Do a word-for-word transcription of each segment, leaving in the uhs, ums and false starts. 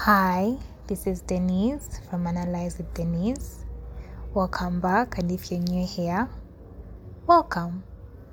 Hi, this is Denise from Analyze with Denise. Welcome back, and if you're new here, welcome.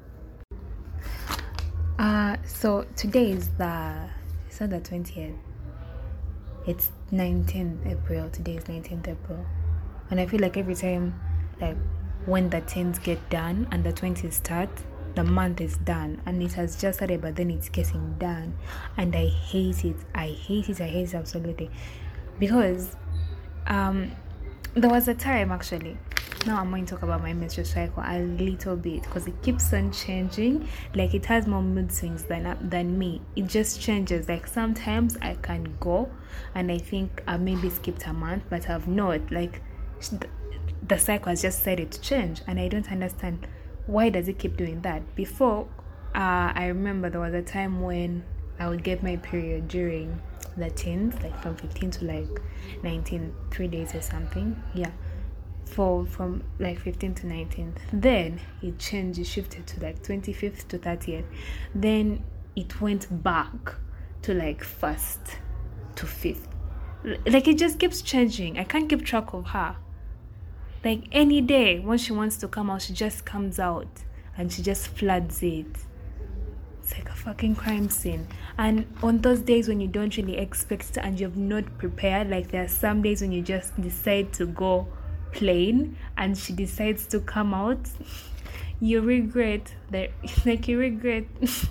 Uh, so today is the it's not the twentieth. It's nineteenth April. Today is nineteenth April, and I feel like every time, like when the tens get done and the twenties start, the month is done and it has just started, but then it's getting done, and I hate it. I hate it. I hate it absolutely, because um, there was a time actually. Now I'm going to talk about my menstrual cycle a little bit because it keeps on changing. Like it has more mood swings than than me. It just changes. Like sometimes I can go, and I think I maybe skipped a month, but I've not. Like the cycle has just started to change, and I don't understand why does it keep doing that. Before, uh, I remember there was a time when I would get my period during the teens, like from fifteen to like nineteen, three days or something. Yeah, for from like fifteen to nineteenth. Then it changed. It shifted to like twenty-fifth to thirtieth. Then it went back to like first to fifth. Like it just keeps changing. I can't keep track of her. Like any day when she wants to come out, she just comes out and she just floods it. It's like a fucking crime scene. And on those days when you don't really expect it and you've not prepared, like there are some days when you just decide to go plain and she decides to come out, you regret that. Like you regret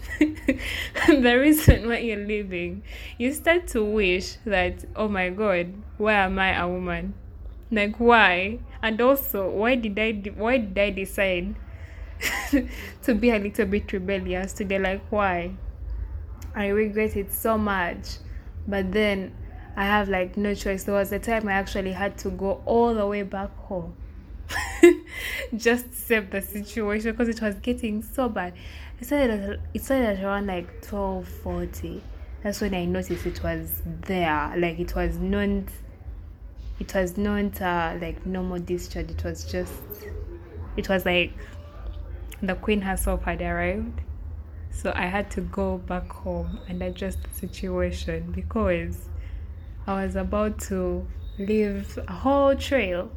the reason why you're leaving. You start to wish that, oh my god, why am I a woman? Like why? And also, why did I de- why did I decide to be a little bit rebellious today? Like why? I regret it so much. But then I have like no choice. There was a time I actually had to go all the way back home just to save the situation because it was getting so bad. It started at, it started at around like twelve forty. That's when I noticed it was there. Like it was not it was not uh, like normal discharge. It was just it was like the queen herself had arrived. So I had to go back home and adjust the situation because I was about to leave a whole trail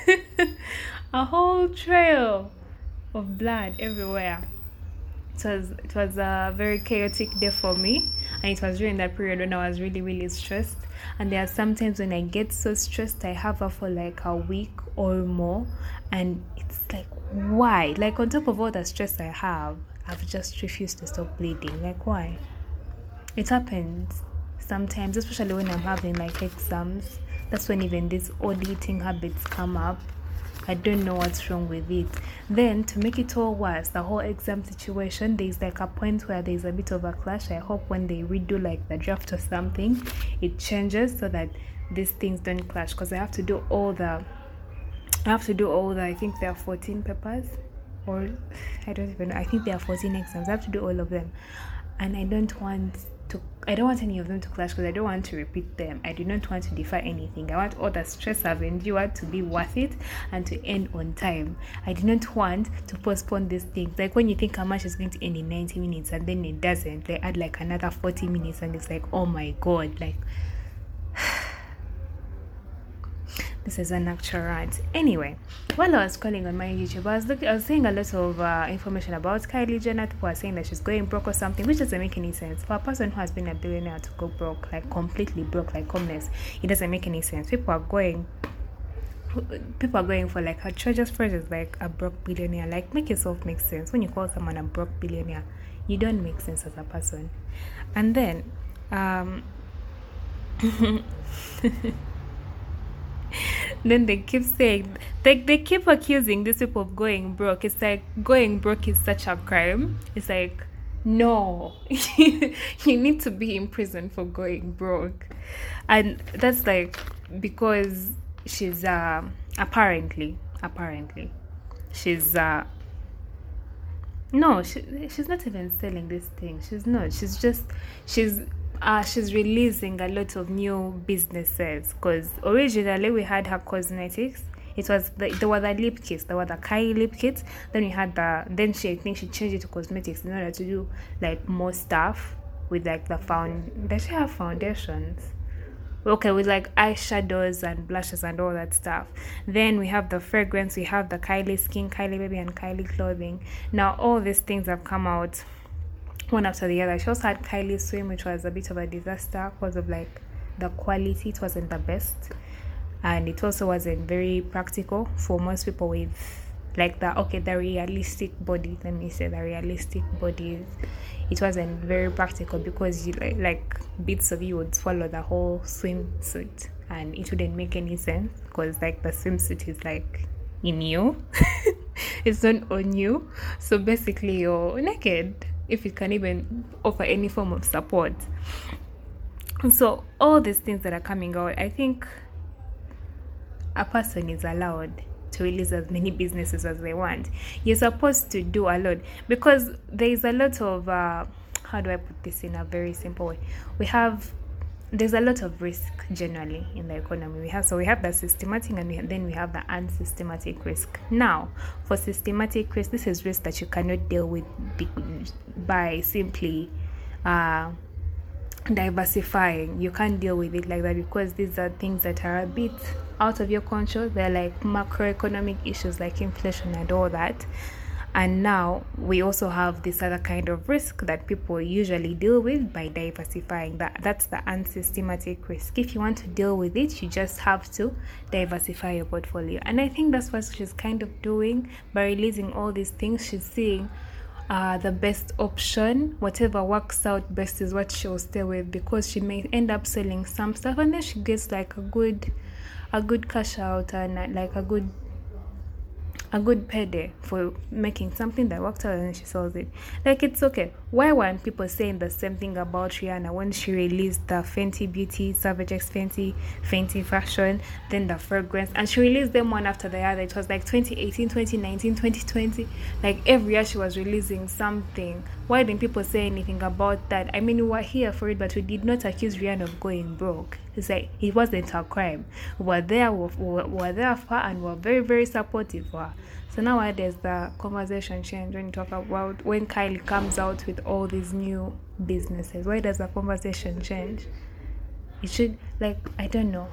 a whole trail of blood everywhere. It was it was a very chaotic day for me, and it was during that period when I was really really stressed. And there are sometimes when I get so stressed I have her for like a week or more, and it's like why? Like on top of all the stress I have, I've just refused to stop bleeding. Like why? It happens sometimes, especially when I'm having like exams. That's when even these odd eating habits come up. I don't know what's wrong with it. Then to make it all worse, the whole exam situation, there's like a point where there's a bit of a clash. I hope when they redo like the draft or something, it changes so that these things don't clash, because I have to do all the I have to do all the I think there are fourteen papers, or I don't even know. I think there are fourteen exams. I have to do all of them, and I don't want to I don't want any of them to clash because I don't want to repeat them. I do not want to defer anything. I want all the stress I've endured to be worth it and to end on time. I do not want to postpone these things. Like when you think how much is going to end in ninety minutes and then it doesn't, they add like another forty minutes and it's like, oh my god, like this is an actual rant. Anyway, while I was scrolling on my YouTube, I was looking, I was seeing a lot of uh, information about Kylie Jenner. People are saying that she's going broke or something, which doesn't make any sense. For a person who has been a billionaire to go broke, like completely broke, like homeless, it doesn't make any sense. People are going, people are going for like her treasures first is like a broke billionaire. Like make yourself make sense. When you call someone a broke billionaire, you don't make sense as a person. And then, um. Then they keep saying, they, they keep accusing these people of going broke. It's like going broke is such a crime. It's like, no, you need to be in prison for going broke. And that's like because she's uh, apparently, apparently, she's uh, no, she, she's not even selling this thing. She's not. She's just, she's uh, she's releasing a lot of new businesses, because originally we had her cosmetics. It was the, there were the lip kits, there were the Kylie lip kits. Then we had the then she I think she changed it to cosmetics in order to do like more stuff with like the found. Does she have foundations? Okay, with like eyeshadows and blushes and all that stuff. Then we have the fragrance, we have the Kylie Skin, Kylie Baby, and Kylie Clothing. Now all these things have come out one after the other. She also had Kylie Swim, which was a bit of a disaster because of like the quality. It wasn't the best, and it also wasn't very practical for most people with like the okay the realistic body. Let me say the realistic bodies. It wasn't very practical because you like, like bits of you would swallow the whole swimsuit, and it wouldn't make any sense because like the swimsuit is like in you. It's not on you, so basically you're naked if it can even offer any form of support. So all these things that are coming out, I think a person is allowed to release as many businesses as they want. You're supposed to do a lot because there is a lot of uh, how do I put this in a very simple way? We have there's a lot of risk generally in the economy. We have so we have the systematic and we, then we have the unsystematic risk. Now, for systematic risk, this is risk that you cannot deal with by simply uh, diversifying. You can't deal with it like that because these are things that are a bit out of your control. They're like macroeconomic issues like inflation and all that. And now we also have this other kind of risk that people usually deal with by diversifying. That that's the unsystematic risk. If you want to deal with it, you just have to diversify your portfolio. And I think that's what she's kind of doing by releasing all these things. She's seeing uh, the best option. Whatever works out best is what she'll stay with, because she may end up selling some stuff and then she gets like a good a good cash out and like a good a good payday for making something that worked out and then she sells it. Like, it's okay. Why weren't people saying the same thing about Rihanna when she released the Fenty Beauty, Savage X Fenty, Fenty Fashion, then the fragrance, and she released them one after the other? It was like twenty eighteen, twenty nineteen, twenty twenty. Like every year she was releasing something. Why didn't people say anything about that? I mean, we were here for it, but we did not accuse Rihanna of going broke. It's like it wasn't her crime. We were there, we were, we were there for her, and we were very, very supportive for her. So nowadays the conversation change when you talk about when Kylie comes out with all these new businesses. Why does the conversation change? It should, like, I don't know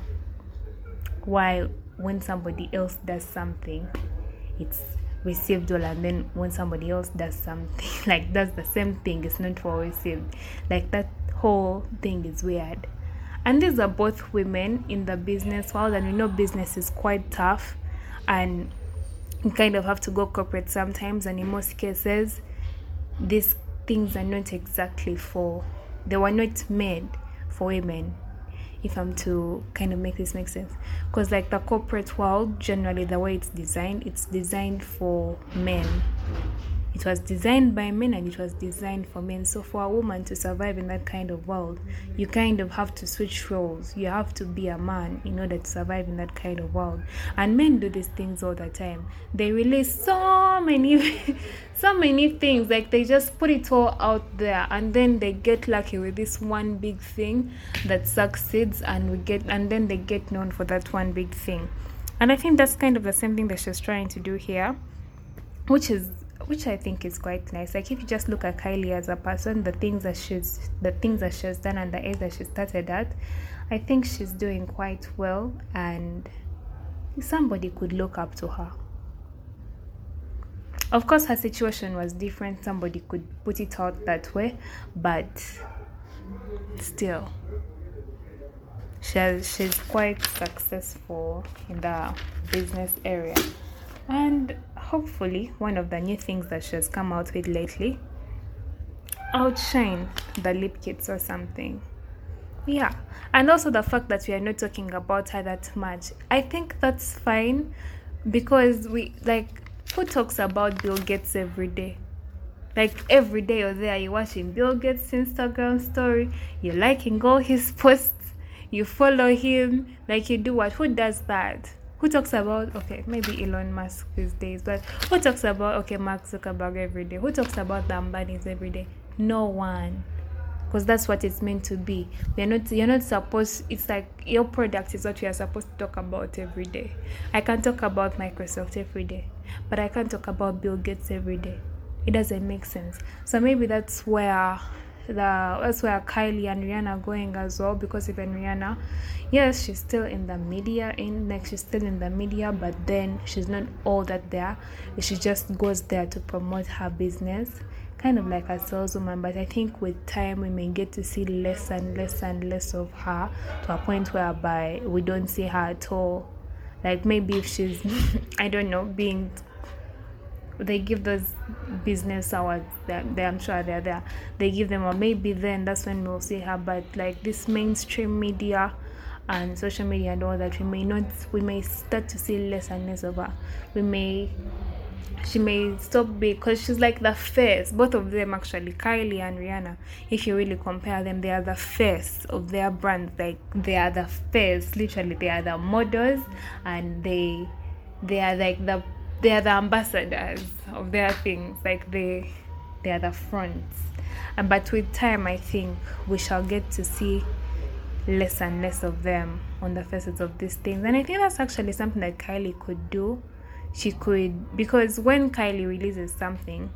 why when somebody else does something, it's received all, and then when somebody else does something like does the same thing, it's not for received. Like, that whole thing is weird. And these are both women in the business world, and we know business is quite tough, and you kind of have to go corporate sometimes, and in most cases these things are not exactly for they were not made for women, if I'm to kind of make this make sense. Because like the corporate world, generally the way it's designed, it's designed for men. It was designed by men and it was designed for men. So for a woman to survive in that kind of world, you kind of have to switch roles. You have to be a man in order to survive in that kind of world. And men do these things all the time. They release so many so many things. Like, they just put it all out there, and then they get lucky with this one big thing that succeeds, and we get and then they get known for that one big thing. And I think that's kind of the same thing that she's trying to do here, which is which I think is quite nice. Like, if you just look at Kylie as a person, the things that she's the things that she's done and the age that she started at, I think she's doing quite well, and somebody could look up to her. Of course, her situation was different. Somebody could put it out that way, but still, she has, she's quite successful in the business area. And hopefully one of the new things that she has come out with lately outshine the lip kits or something. Yeah. And also the fact that we are not talking about her that much, I think that's fine, because we like, who talks about Bill Gates every day? Like, every day you're there, you're watching Bill Gates' Instagram story, you're liking all his posts, you follow him, like, you do what? Who does that? Who talks about, okay, maybe Elon Musk these days, but who talks about, okay, Mark Zuckerberg every day? Who talks about the Ambanis every day? No one. Because that's what it's meant to be. We're not, you're not supposed, it's like your product is what we are supposed to talk about every day. I can talk about Microsoft every day, but I can't talk about Bill Gates every day. It doesn't make sense. So maybe that's where the that's where Kylie and Rihanna are going as well, because even Rihanna, yes, she's still in the media, in like she's still in the media, but then she's not all that there. She just goes there to promote her business, kind of like a saleswoman. But I think with time we may get to see less and less and less of her, to a point whereby we don't see her at all. Like maybe if she's I don't know, being they give those business awards that they, I'm sure they're there, they give them, or maybe then that's when we'll see her. But like this mainstream media and social media and all that, we may not we may start to see less and less of her. We may she may stop, because she's like the face, both of them actually, Kylie and Rihanna. If you really compare them, they are the face of their brand. Like they are the face, literally they are the models, and they they are like the they are the ambassadors of their things. Like they they are the fronts. And but with time, I think we shall get to see less and less of them on the faces of these things. And I think that's actually something that Kylie could do. She could, because when Kylie releases something,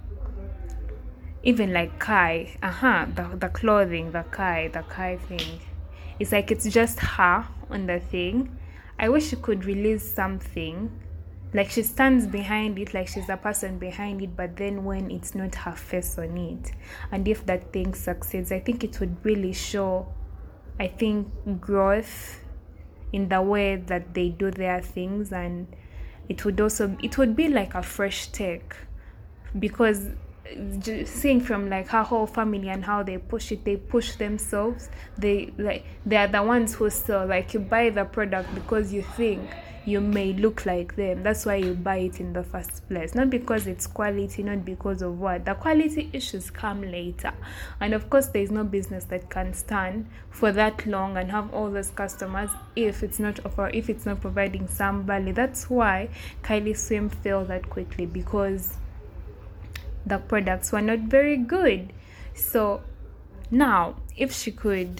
even like Kai, uh-huh, the, the clothing, the Kai, the Kai thing, it's like it's just her on the thing. I wish she could release something like she stands behind it, like she's the person behind it, but then when it's not her face on it, and if that thing succeeds, I think it would really show, I think, growth in the way that they do their things. And it would also, it would be like a fresh take, because just seeing from like her whole family and how they push it, they push themselves, they like they are the ones who sell. Like you buy the product because you think you may look like them. That's why you buy it in the first place, not because it's quality, not because of what. The quality issues come later, and of course there is no business that can stand for that long and have all those customers if it's not offer if it's not providing some value. That's why Kylie Swim failed that quickly, because the products were not very good. So now if she could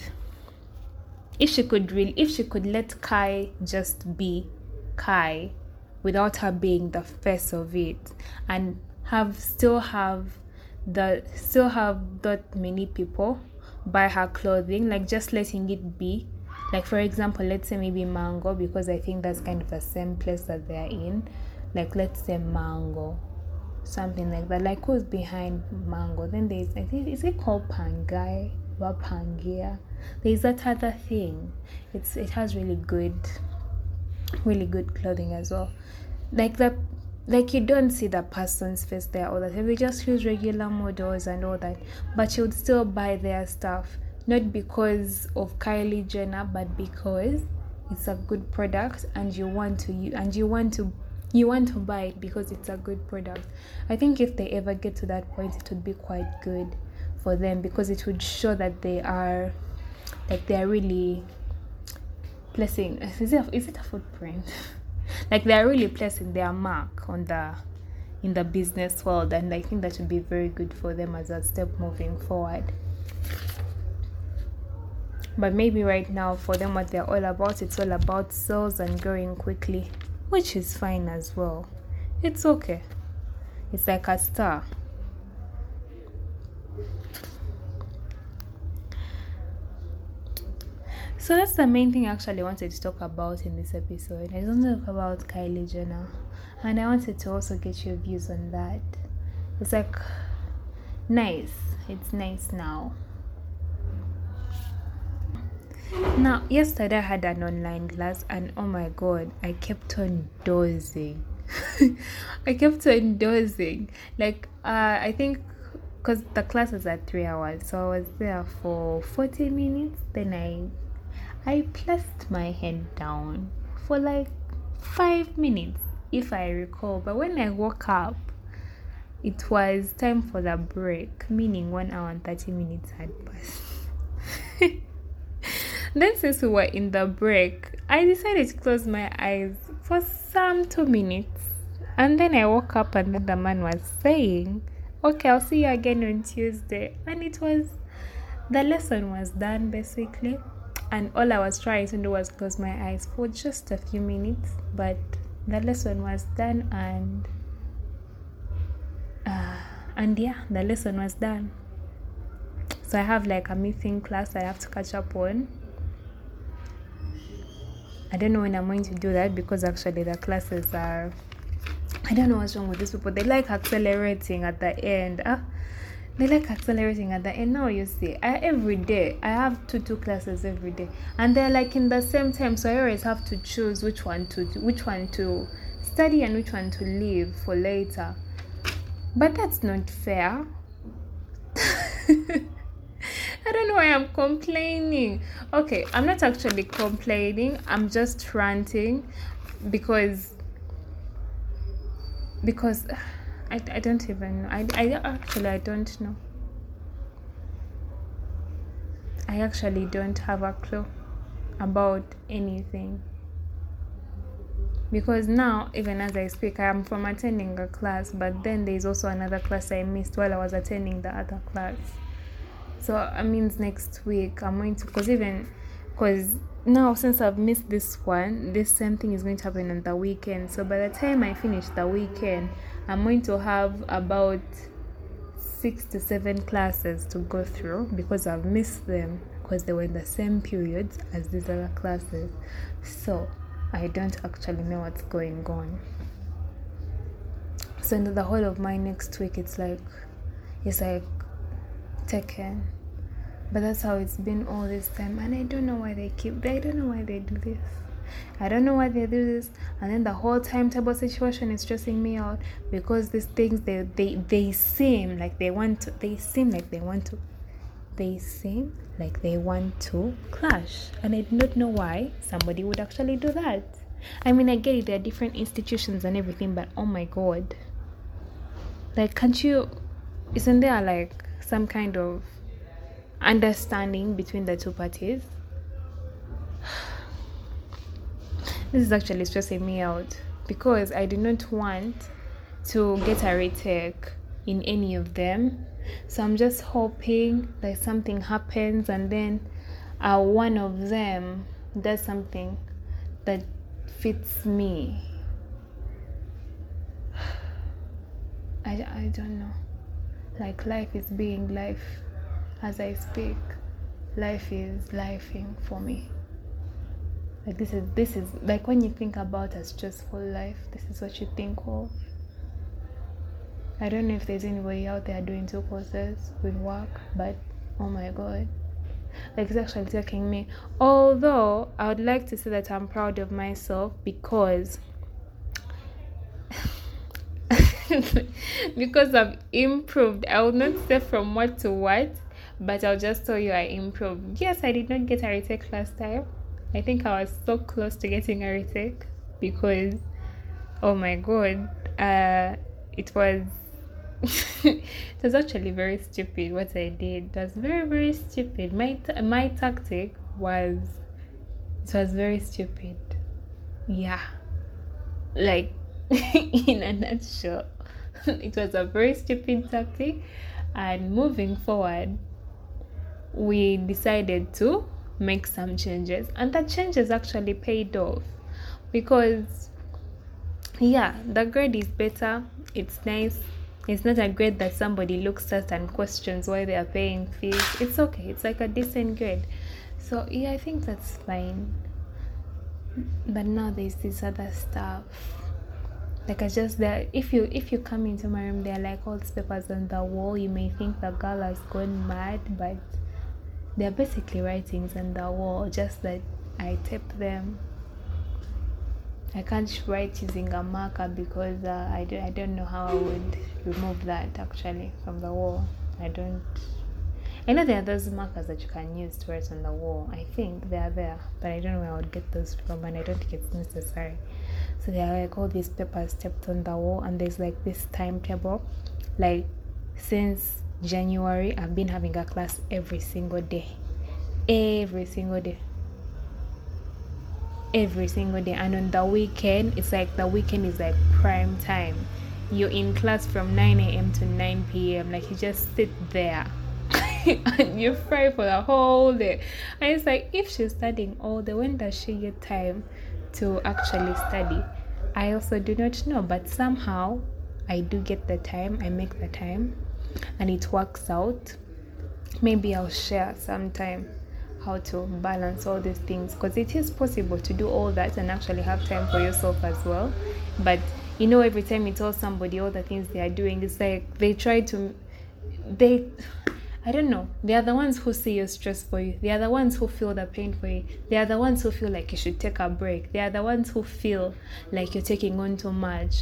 if she could really if she could let Kai just be Kai without her being the face of it, and have still have the still have that many people buy her clothing, like just letting it be, like for example, let's say maybe Mango, because I think that's kind of the same place that they're in. Like let's say Mango, something like that. Like who's behind Mango? Then there's, I think, is it called Pangai or Pangaea? There's that other thing. It's it has really good really good clothing as well. Like that, like you don't see the person's face there all the time. They just use regular models and all that, but you would still buy their stuff, not because of Kylie Jenner, but because it's a good product and you want to use, and you want to you want to buy it because it's a good product. I think if they ever get to that point, it would be quite good for them, because it would show that they are like they are really placing, is it a, is it a footprint? Like they are really placing their mark on the in the business world, and I think that would be very good for them as a step moving forward. But maybe right now for them, what they're all about, it's all about sales and growing quickly, which is fine as well. It's okay. It's like a star. So that's the main thing I actually wanted to talk about in this episode. I want to talk about Kylie Jenner, and I wanted to also get your views on that. It's like nice. It's nice now. Now, yesterday I had an online class, and oh my god, I kept on dozing. I kept on dozing. Like, uh, I think because the class was at three hours, so I was there for forty minutes. Then I I placed my head down for like five minutes, if I recall. But when I woke up, it was time for the break, meaning one hour and thirty minutes had passed. Then since we were in the break, I decided to close my eyes for some two minutes. And then I woke up, and then the man was saying, okay, I'll see you again on Tuesday. And it was, the lesson was done basically. And all I was trying to do was close my eyes for just a few minutes. But the lesson was done, and uh, and yeah, the lesson was done. So I have like a missing class I have to catch up on. I don't know when I'm going to do that because actually the classes are, I don't know what's wrong with these people. They like accelerating at the end. Ah, they like accelerating at the end. Now you see, I, every day I have two two classes every day, and they're like in the same time. So I always have to choose which one to do, which one to study and which one to leave for later. But that's not fair. I don't know why I'm complaining. Okay, I'm not actually complaining. I'm just ranting because because I, I don't even know. I, I actually I don't know. I actually don't have a clue about anything. Because now, even as I speak, I am from attending a class, but then there's also another class I missed while I was attending the other class. So that means next week I'm going to, because even, because now since I've missed this one, this same thing is going to happen on the weekend. So by the time I finish the weekend, I'm going to have about six to seven classes to go through because I've missed them because they were in the same periods as these other classes. So I don't actually know what's going on. So in the whole of my next week, it's like, it's like taken. But that's how it's been all this time, and I don't know why they keep I don't know why they do this. I don't know why they do this. And then the whole timetable situation is stressing me out because these things they they, they seem like they want to they seem like they want to they seem like they want to clash. And I do not know why somebody would actually do that. I mean, I get it, there are different institutions and everything, but oh my god. Like, can't you isn't there like some kind of understanding between the two parties? This is actually stressing me out because I do not want to get a retake in any of them. So I'm just hoping that something happens and then uh, one of them does something that fits me. I, I don't know. Like, life is being life. As I speak, life is lifing for me. Like this is this is like when you think about a stressful life, this is what you think of. I don't know if there's anybody out there doing two courses with work, but oh my god, like it's actually taking me. Although I would like to say that I'm proud of myself because because I've improved. I would not say from what to what, but I'll just tell you I improved. Yes, I did not get a retake last time. I think I was so close to getting a retake because, oh my god, uh, it was, it was actually very stupid what I did. It was very, very stupid. My, my tactic was, it was very stupid. Yeah. Like, in a nutshell, it was a very stupid tactic. And moving forward, we decided to make some changes, and the changes actually paid off because yeah, the grade is better. It's nice. It's not a grade that somebody looks at and questions why they are paying fees. It's okay. It's like a decent grade. So yeah, I think that's fine. But now there's this other stuff. Like I just that if you if you come into my room, there are like all these papers on the wall. You may think the girl has gone mad, but they're basically writings on the wall, just that I tape them. I can't write using a marker because uh, I, do, I don't know how I would remove that actually from the wall. I don't... I know there are those markers that you can use to write on the wall. I think they are there, but I don't know where I would get those from, and I don't think it's necessary. So there are like all these papers taped on the wall, and there's like this timetable. Like since January, I've been having a class every single day. Every single day. Every single day. And on the weekend, it's like the weekend is like prime time. You're in class from nine a.m. to nine p.m. Like you just sit there and you fry for the whole day. And it's like, if she's studying all day, when does she get time to actually study? I also do not know, but somehow I do get the time. I make the time and it works out. maybe I'll share sometime how to balance all these things, because it is possible to do all that and actually have time for yourself as well. But you know, every time you tell somebody all the things they are doing, it's like they try to they I don't know. They are the ones who see your stress for you. They are the ones who feel the pain for you. They are the ones who feel like you should take a break. They are the ones who feel like you're taking on too much.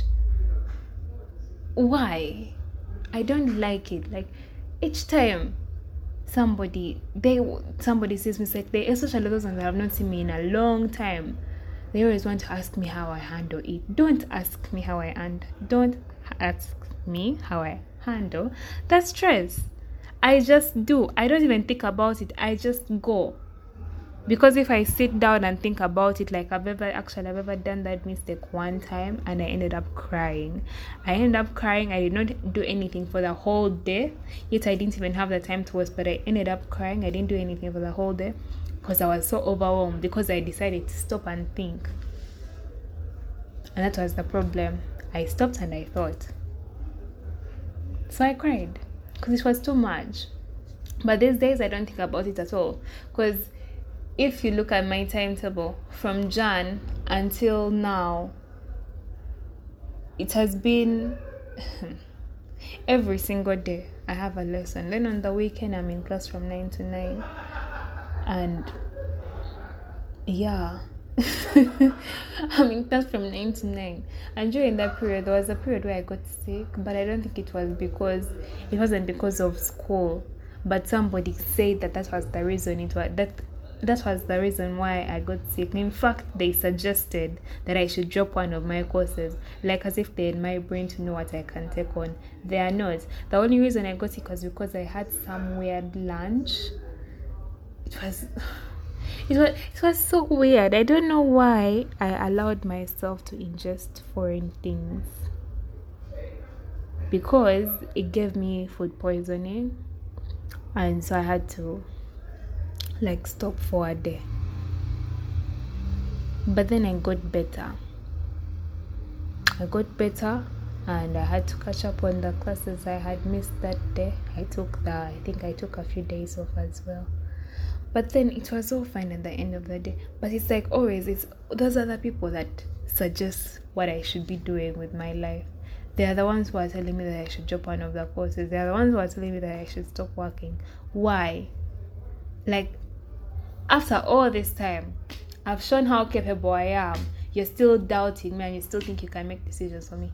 Why? I don't like it. Like, each time somebody they somebody sees me, like, they, especially those ones that have not seen me in a long time, they always want to ask me how I handle it. Don't ask me how I and don't ask me how I handle that stress. I just do. I don't even think about it. I just go. Because if I sit down and think about it, like I've ever actually I've ever done that mistake one time, and I ended up crying. I ended up crying. I did not do anything for the whole day. Yet I didn't even have the time to rest, but I ended up crying. I didn't do anything for the whole day because I was so overwhelmed, because I decided to stop and think. And that was the problem. I stopped and I thought. So I cried because it was too much. But these days I don't think about it at all, because if you look at my timetable from Jan until now, it has been every single day I have a lesson. Then on the weekend I'm in class from nine to nine. And yeah, I'm in class from nine to nine. And during that period, there was a period where I got sick, but I don't think it was because, it wasn't because of school. But somebody said that that was the reason it was, that that was the reason why I got sick. In fact, they suggested that I should drop one of my courses, like as if they had my brain to know what I can take on. They are not. The only reason I got sick was because I had some weird lunch. It was, it was, it was so weird. I don't know why I allowed myself to ingest foreign things, because it gave me food poisoning, and so I had to like stop for a day. But then I got better. I got better and I had to catch up on the classes I had missed that day. I took the, I think I took a few days off as well. But then it was all fine at the end of the day. But it's like always, it's those other people that suggest what I should be doing with my life. They are the ones who are telling me that I should drop one of the courses. They are the ones who are telling me that I should stop working. Why? Like, after all this time, I've shown how capable I am. You're still doubting me and you still think you can make decisions for me.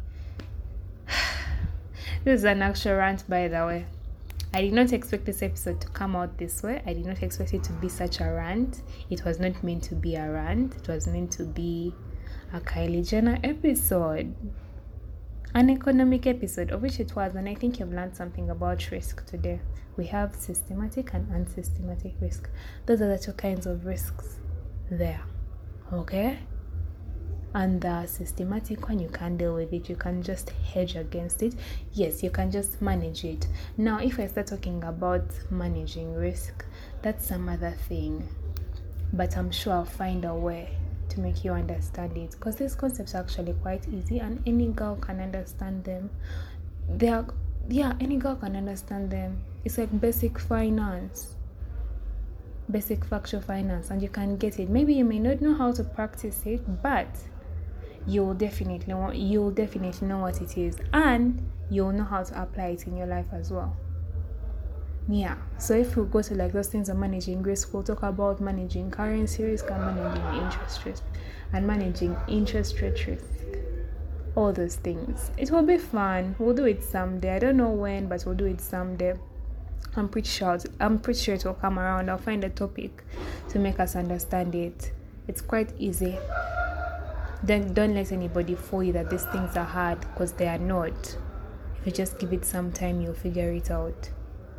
This is an actual rant, by the way. I did not expect this episode to come out this way. I did not expect it to be such a rant. It was not meant to be a rant. It was meant to be a Kylie Jenner episode. An economic episode, of which it was, and I think you've learned something about risk today. We have systematic and unsystematic risk. Those are the two kinds of risks there. Okay? And the systematic one, you can deal with it. You can just hedge against it. Yes, you can just manage it. Now, if I start talking about managing risk, that's some other thing. But I'm sure I'll find a way to make you understand it, because these concepts are actually quite easy and any girl can understand them. They are, yeah, any girl can understand them. It's like basic finance, basic factual finance, and you can get it. Maybe you may not know how to practice it, but you'll definitely want, you'll definitely know what it is, and you'll know how to apply it in your life as well. Yeah, so if we go to like those things of managing risk, we'll talk about managing currency risk and managing interest risk and managing interest rate risk. All those things. It will be fun. We'll do it someday. I don't know when, but we'll do it someday. I'm pretty sure. I'm pretty sure it will come around. I'll find a topic to make us understand it. It's quite easy. Then don't let anybody fool you that these things are hard, because they are not. If you just give it some time, you'll figure it out.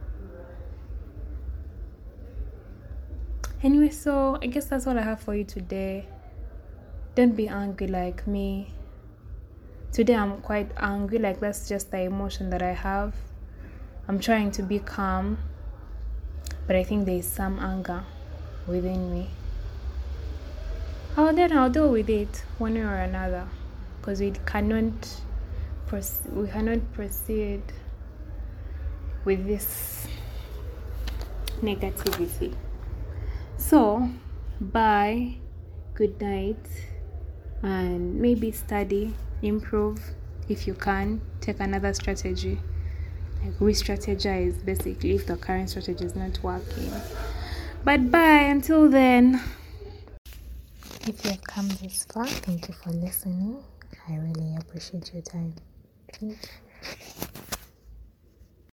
Anyway, so I guess that's all I have for you today. Don't be angry like me. Today I'm quite angry, like that's just the emotion that I have. I'm trying to be calm, but I think there is some anger within me. Oh, then I'll deal with it one way or another, because we cannot, proce- we cannot proceed with this negativity. So, bye, good night, and maybe study, improve if you can, take another strategy, like re-strategize basically if the current strategy is not working. But bye until then. If you have come this far, thank you for listening. I really appreciate your time. Thank you.